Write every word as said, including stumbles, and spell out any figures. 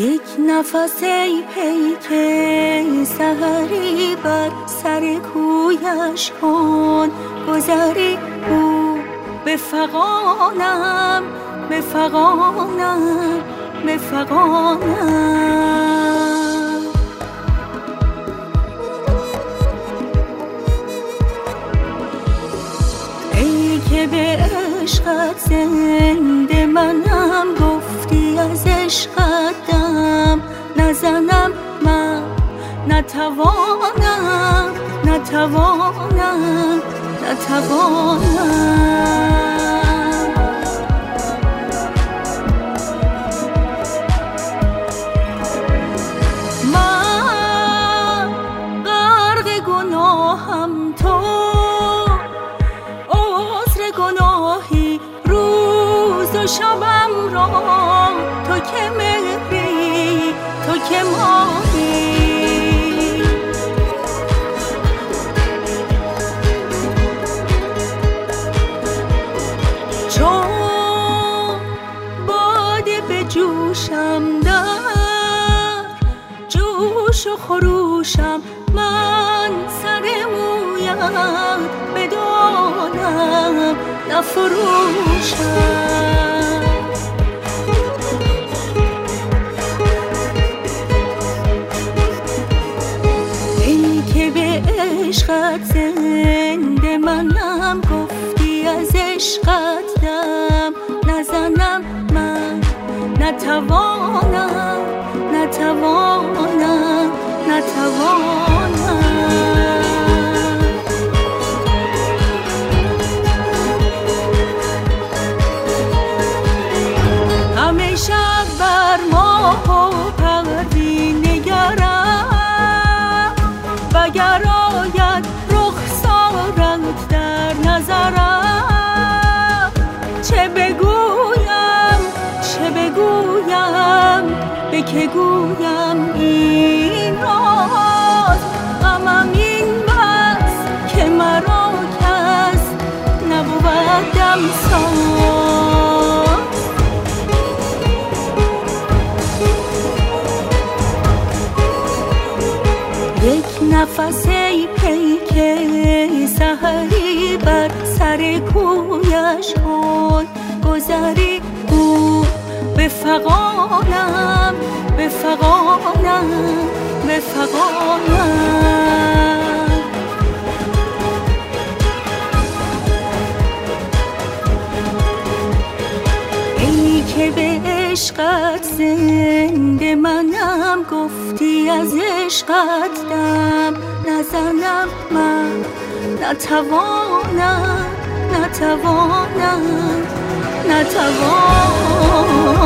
یک نفس ای پیک سحری بر سر کویش کن گذری او به فغانم به فغانم به فغانم. ای که به عشقت زنده منم گفتی از عشقت دم نزنم من نتوانم نتوانم نتوانم. من غرق گناهم تو عذر گناهی روز و شبم را تو که مهری تو که ماهی. چون باده به جوشم در جوش و خروشم من سر مویت بدانم نفروشم. ای که به عشقت زنده منم گفتی از عشقت دم نزنم من نتوانم نتوانم نتوانم. همه شب بر ماه و پروین نگرم وگر آید رخسارت در نظرم چه بگویم چه بگویم به که گویم این راز غمم این بس که مرا کس نبود دمساز. یک نفس ای پیک سحری بر سر کویش کن گذری او به فغانم به فغانم به فغانم. ای که به عشقت زنده منم گفتی از عشقت دم نزنم من نتوانم نتوانم نتوانم.